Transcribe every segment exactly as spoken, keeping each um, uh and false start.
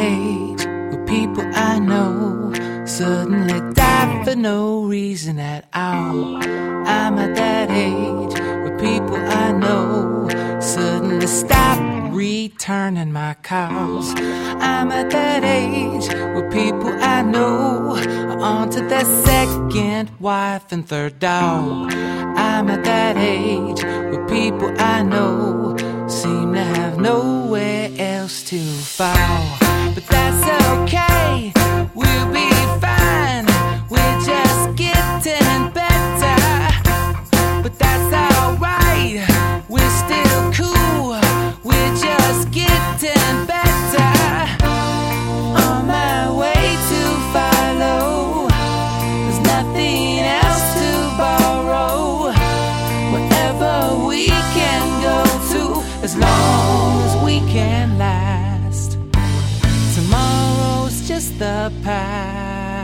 age where people I know suddenly die for no reason at all. I'm at that age where people I know suddenly stop returning my calls. I'm at that age where people I know are on to their second wife and third dog. I'm at that age where people I know seem to have nowhere else to fall. But that's okay, we'll be fine, we're just getting better. But that's alright, we're still cool, we're just getting better. On my way to follow, there's nothing else to borrow. Wherever we can go to, as long as we can last. Tomorrow's just the past.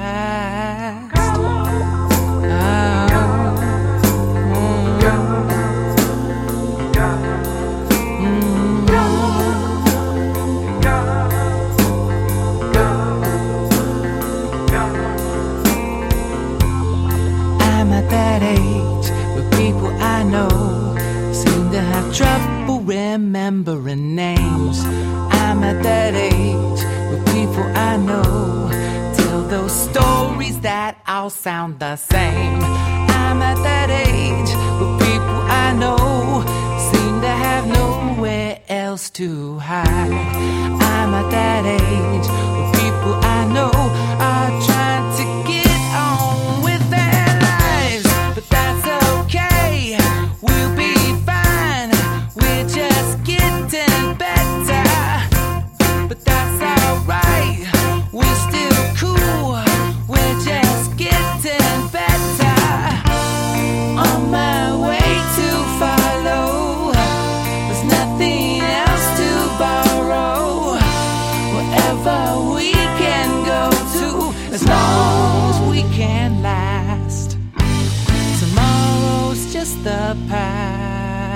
I'm at that age where people I know seem to have trouble remembering names. I'm at that age where people I know tell those stories that all sound the same. I'm at that age where people I know seem to have nowhere else to hide. I'm at that age where people I know are trying to get on with their lives. But that's okay, we'll be fine, we're just getting better. But that's alright, we're still cool, we're just getting better. On my way to follow, there's nothing else to borrow. Wherever we can go to, as long as we can last. Tomorrow's just the past.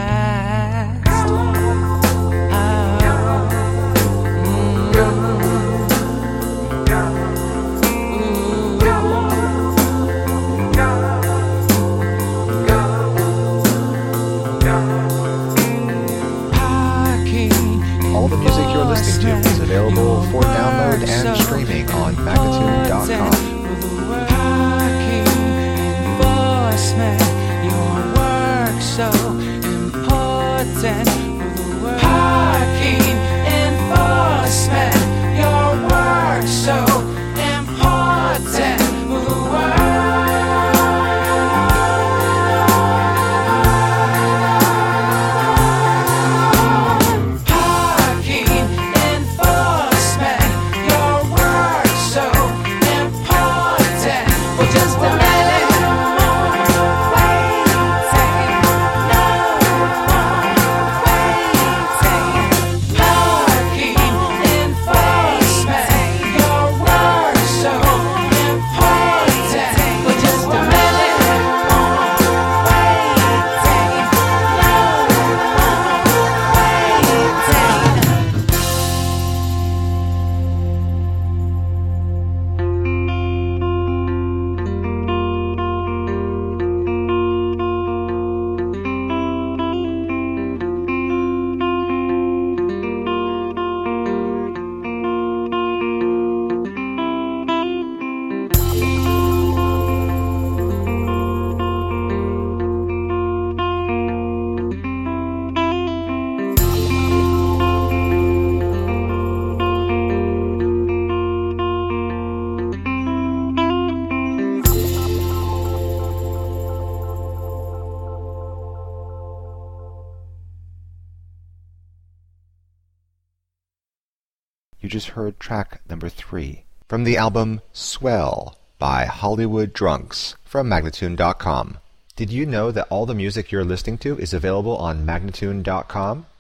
All the music you're listening to is available for download and streaming on Magnitude dot com. Your work so important for the world. Parking enforcement, your work so important for the world. Parking enforcement, your work so important. Well, just a minute. You just heard track number three from the album Swell by Hollywood Drunks from Magnitude dot com. Did you know that all the music you're listening to is available on Magnitude dot com?